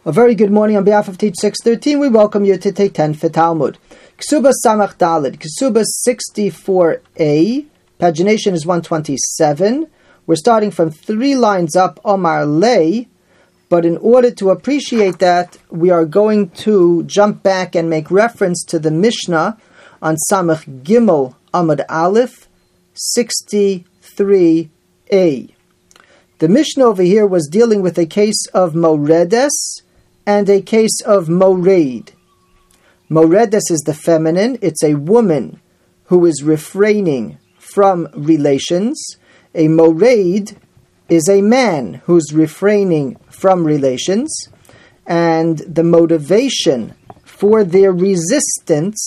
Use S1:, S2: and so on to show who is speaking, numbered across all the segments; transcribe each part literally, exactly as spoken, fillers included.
S1: A very good morning on behalf of Teach six thirteen. We welcome you to take ten for Talmud. Ksuba Samach Daled, Ksuba sixty-four A, pagination is one twenty-seven. We're starting from three lines up, Omar Lei, but in order to appreciate that, we are going to jump back and make reference to the Mishnah on Samach Gimel Amud Aleph sixty-three A. The Mishnah over here was dealing with a case of Moredes and a case of Mored. Moredes is the feminine. It's a woman who is refraining from relations. A Mored is a man who's refraining from relations. And the motivation for their resistance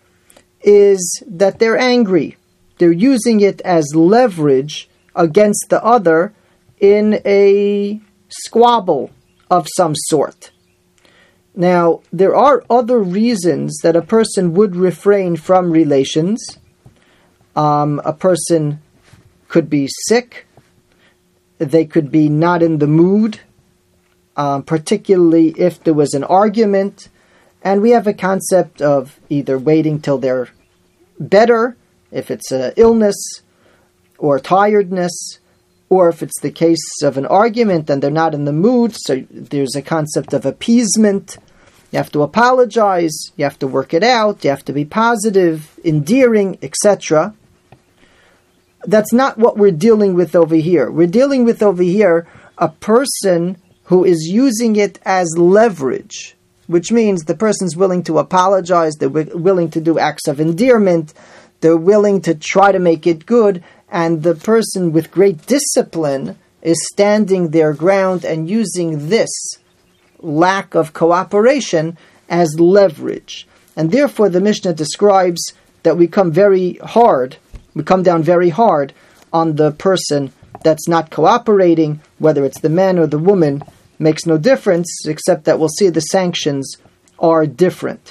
S1: is that they're angry. They're using it as leverage against the other in a squabble of some sort. Now, there are other reasons that a person would refrain from relations. Um, a person could be sick. They could be not in the mood, um, particularly if there was an argument. And we have a concept of either waiting till they're better, if it's an illness or tiredness, or if it's the case of an argument and they're not in the mood, so there's a concept of appeasement. You have to apologize, you have to work it out, you have to be positive, endearing, et cetera. That's not what we're dealing with over here. We're dealing with over here a person who is using it as leverage, which means the person's willing to apologize, they're w- willing to do acts of endearment, they're willing to try to make it good, and the person with great discipline is standing their ground and using this lack of cooperation as leverage. And therefore the Mishnah describes that we come very hard, we come down very hard on the person that's not cooperating, whether it's the man or the woman, makes no difference, except that we'll see the sanctions are different.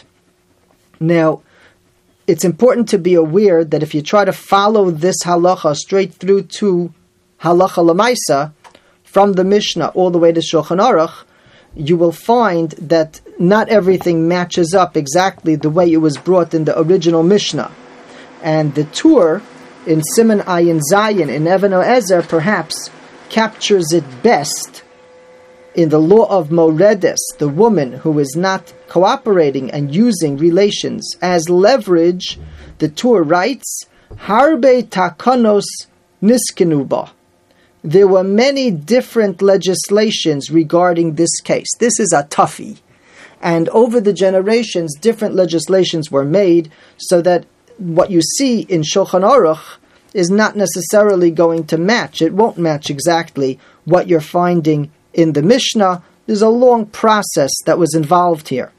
S1: Now, it's important to be aware that if you try to follow this halacha straight through to halacha lemaisa, from the Mishnah all the way to Shulchan Aruch, you will find that not everything matches up exactly the way it was brought in the original Mishnah. And the Tur in Siman Ayin Zayin in Even Oezer perhaps captures it best in the law of Moredes, the woman who is not cooperating and using relations as leverage. The Tur writes, Harbe takanos niskenuba. There were many different legislations regarding this case. This is a toughie. And over the generations, different legislations were made so that what you see in Shulchan Aruch is not necessarily going to match. It won't match exactly what you're finding in the Mishnah. There's a long process that was involved here.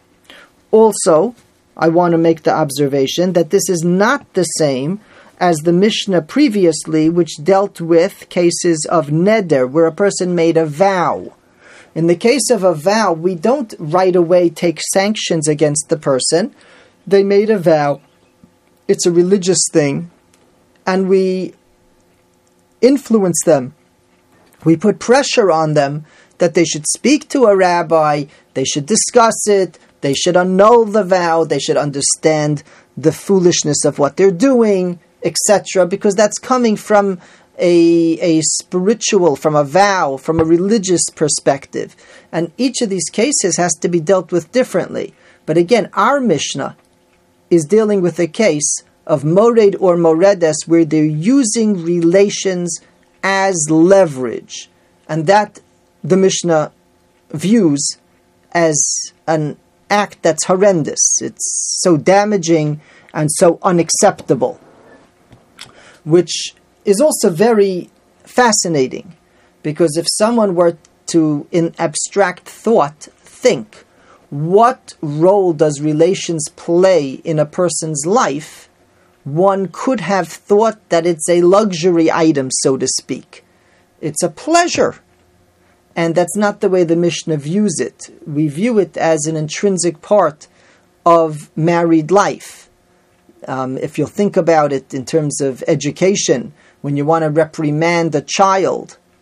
S1: Also, I want to make the observation that this is not the same as the Mishnah previously, which dealt with cases of neder, where a person made a vow. In the case of a vow, we don't right away take sanctions against the person. They made a vow. It's a religious thing. And we influence them. We put pressure on them that they should speak to a rabbi, they should discuss it, they should annul the vow, they should understand the foolishness of what they're doing, et cetera, because that's coming from a, a spiritual, from a vow, from a religious perspective. And each of these cases has to be dealt with differently. But again, our Mishnah is dealing with a case of Mored or Moredes where they're using relations as leverage. And that the Mishnah views as an act that's horrendous. It's so damaging and so unacceptable, which is also very fascinating, because if someone were to, in abstract thought, think, what role does relations play in a person's life, one could have thought that it's a luxury item, so to speak. It's a pleasure. And that's not the way the Mishnah views it. We view it as an intrinsic part of married life. Um, if you'll think about it in terms of education, when you want to reprimand a child,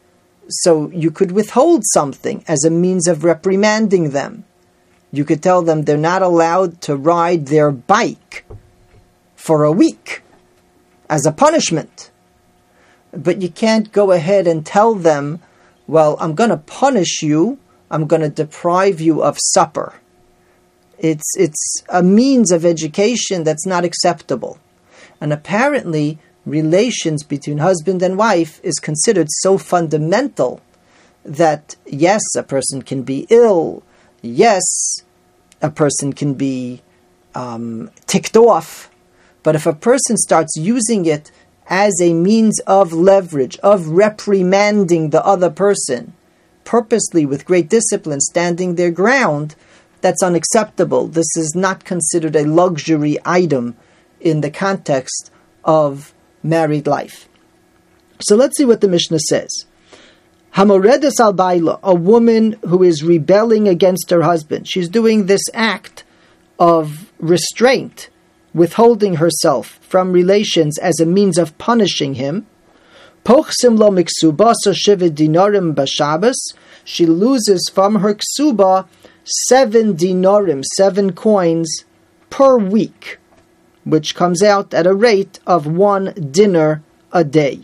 S1: So you could withhold something as a means of reprimanding them. You could tell them they're not allowed to ride their bike for a week as a punishment. But you can't go ahead and tell them, well, I'm going to punish you, I'm going to deprive you of supper. It's, it's a means of education that's not acceptable. And apparently, relations between husband and wife is considered so fundamental that, yes, a person can be ill, yes, a person can be um, ticked off, but if a person starts using it as a means of leverage, of reprimanding the other person, purposely with great discipline, standing their ground, that's unacceptable. This is not considered a luxury item in the context of married life. So let's see what the Mishnah says. Hamoredes al baila, a woman who is rebelling against her husband. She's doing this act of restraint, withholding herself from relations as a means of punishing him. Pochsim lo miksubasa shiva dinarim b'Shabbos. She loses from her ksuba seven dinarim, seven coins per week, which comes out at a rate of one dinar a day.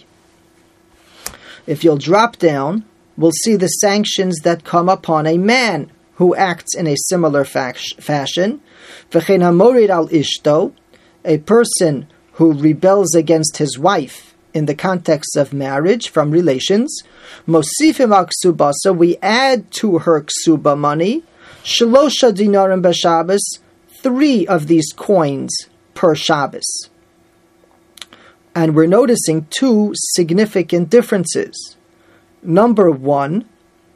S1: If you'll drop down, we'll see the sanctions that come upon a man who acts in a similar fash- fashion. V'chein hamorid al ishto, a person who rebels against his wife in the context of marriage from relations. Mosifim al ksuba, so we add to her ksuba money, shalosha dinarim b'Shabbos, three of these coins per Shabbos. And we're noticing two significant differences. Number one,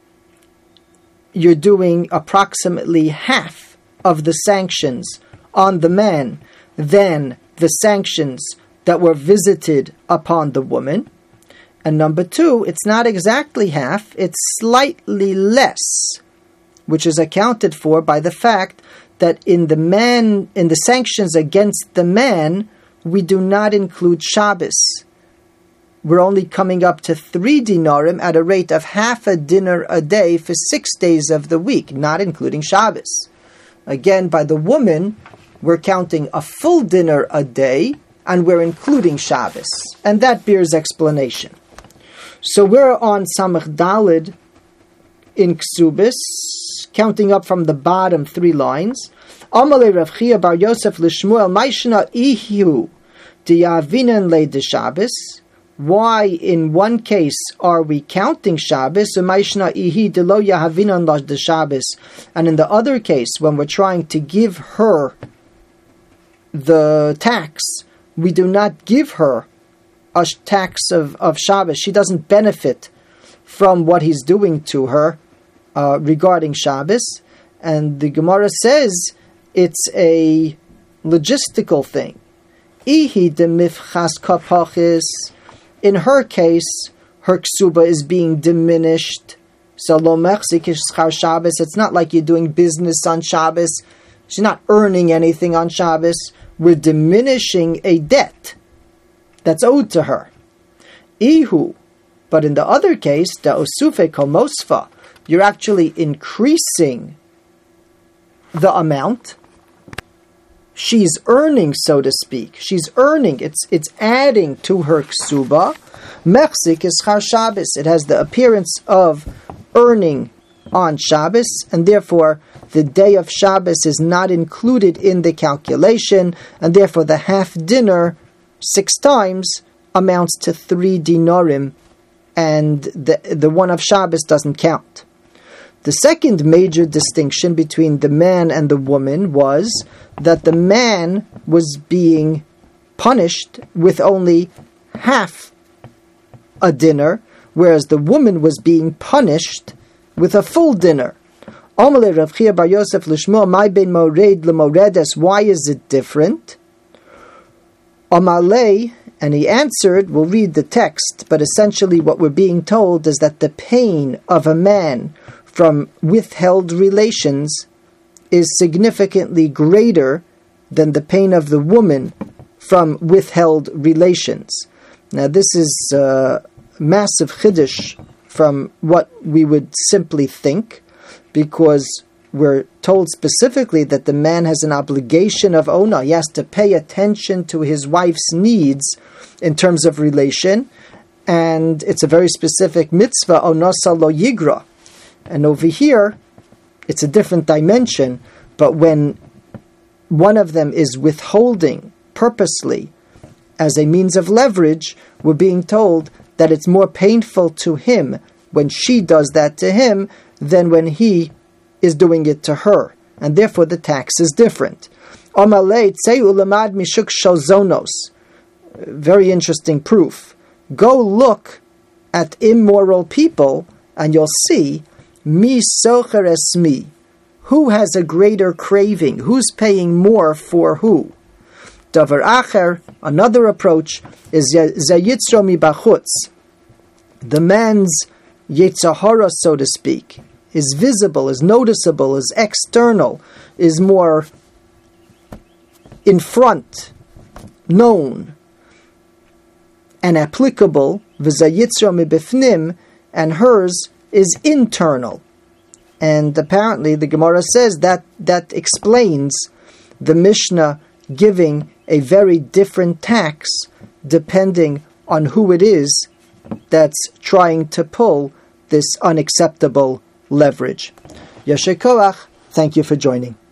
S1: you're doing approximately half of the sanctions on the man than the sanctions that were visited upon the woman. And number two, it's not exactly half, it's slightly less, which is accounted for by the fact that in the man, in the sanctions against the man, we do not include Shabbos. We're only coming up to three dinarim at a rate of half a dinar a day for six days of the week, not including Shabbos. Again, by the woman, we're counting a full dinar a day, and we're including Shabbos. And that bears explanation. So we're on Samach Dalid in Ksubis, counting up from the bottom three lines. Amalei Rav Chia bar Yosef l'Shmuel Maishna ihu diyavinan le de Shabbos. Why in one case are we counting Shabbos? Maishna ihi de lo yahavinan la de Shabbos. And in the other case, when we're trying to give her the tax, we do not give her a tax of, of Shabbos. She doesn't benefit from what he's doing to her uh, regarding Shabbos. And the Gemara says it's a logistical thing. Ihi de mifchas kapachis. In her case, her ksuba is being diminished. So lo mechzik is schar Shabbos. It's not like you're doing business on Shabbos. She's not earning anything on Shabbos. We're diminishing a debt that's owed to her. Ihu. But in the other case, the osufe komosfa, you're actually increasing the amount. She's earning, so to speak. She's earning. It's it's adding to her ksuba. Mechzik is char Shabbos. It has the appearance of earning on Shabbos, and therefore the day of Shabbos is not included in the calculation, and therefore the half dinner six times amounts to three dinarim, and the the one of Shabbos doesn't count. The second major distinction between the man and the woman was that the man was being punished with only half a dinner, whereas the woman was being punished with a full dinner. Amalei Rav Chia bar Yosef l'Shmuel, my ben mored l'moredes. Why is it different? Amalei, and he answered, we'll read the text, but essentially what we're being told is that the pain of a man from withheld relations is significantly greater than the pain of the woman from withheld relations. Now this is uh, massive chiddush from what we would simply think, because we're told specifically that the man has an obligation of ona. He has to pay attention to his wife's needs in terms of relation, and it's a very specific mitzvah, onasa lo yigra. And over here, it's a different dimension, but when one of them is withholding purposely as a means of leverage, we're being told that it's more painful to him when she does that to him than when he is doing it to her. And therefore the tax is different. Very interesting proof. Go look at immoral people and you'll see mi socher es mi. Who has a greater craving? Who's paying more for who? Davar acher, another approach, is zayitzro mi bachutz. The man's yetzahara, so to speak, is visible, is noticeable, is external, is more in front, known, and applicable. V'zayitzro mi bifnim, and hers is internal. And apparently the Gemara says that that explains the Mishnah giving a very different tax depending on who it is that's trying to pull this unacceptable leverage. Yasher koach, thank you for joining.